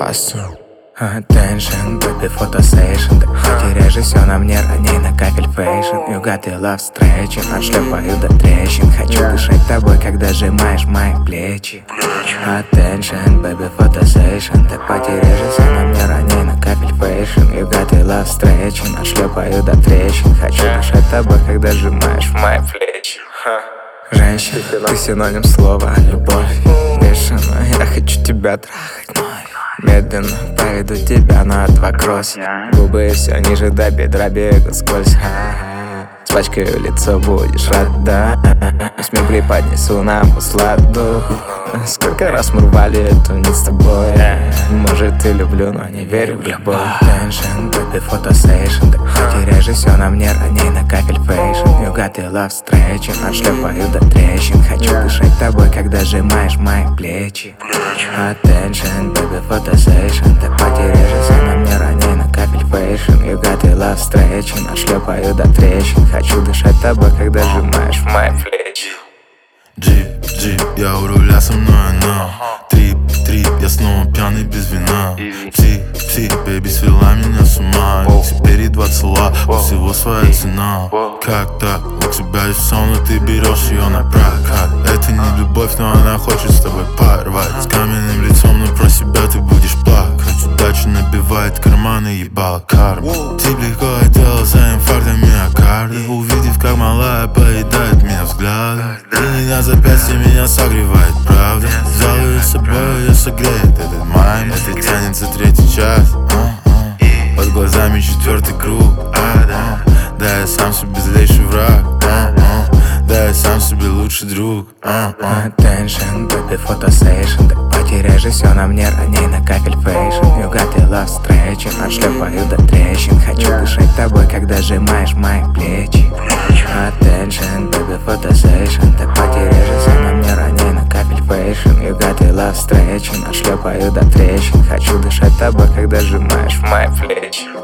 классно. Attention, baby, фотосейшн. Ты потеряешь все на мне, раней на капель фейшн. You got your love stretching, отшлепаю до трещин. Хочу дышать тобой, когда сжимаешь мои плечи. Attention, baby, фотосейшн. Ты потеряешь все на мне, раней на капель фейшн. You got your love stretching, отшлепаю до трещин. Хочу дышать тобой, когда сжимаешь в мои плечи. Женщина, ты синоним слова любовь. Бешено, я хочу тебя трахать вновь. Медленно поведу тебя на 2 кросса. Губы все ниже до бедра бегут сквозь. Спачкаю лицо, будешь рада. Смех преподнесу нам усладу. Сколько раз мы рвали эту нить с тобой. Может и люблю, но не верю в любовь. Attention, baby, фотосейшн. Ты потеряешь все на мне, раней на капель фейшн. You got your love stretching, отшлепаю до трещин. Хочу дышать тобой, когда сжимаешь мои плечи. Attention, baby, фотосейшн. Ты потеряешь все на мне, раней на капель фейшн. You got your love stretching, отшлепаю до трещин. Хочу дышать тобой, когда сжимаешь в мои плечи. Джип, я у руля, со мной она. Трип, я снова пьяный без вина. Псих, бэби, свела меня с ума. Теперь и 2 цела, у всего своя цена. Как так? У тебя есть все, но ты берешь ее на прокат. Это не любовь, но она хочет с тобой порвать. С каменным лицом, но про себя ты будешь плакать. Удача набивает карманы, ебала карма. Тип легко хотела за инфарктом миокарда. Увидев, как малая поедает меня взглядом. И на запястье меня согревает, правда. Взял ее с собой, ее согреет этот майм. Это тянется 3-й час. Под глазами 4-й круг. Да, я сам себе злейший враг. Да, я сам себе лучший друг. Attention, baby, фотосейшн. Ты потеряешь все на мне, раней на капель фейшн. You got your love stretching, отшлепаю до трещин. Хочу дышать тобой, когда сжимаешь мои плечи. Attention, baby, фотосейшн. Ты потеряешь все на мне, раней на капель фейшн. You got your love stretching, отшлепаю до трещин. Хочу дышать тобой, когда сжимаешь в мои плечи.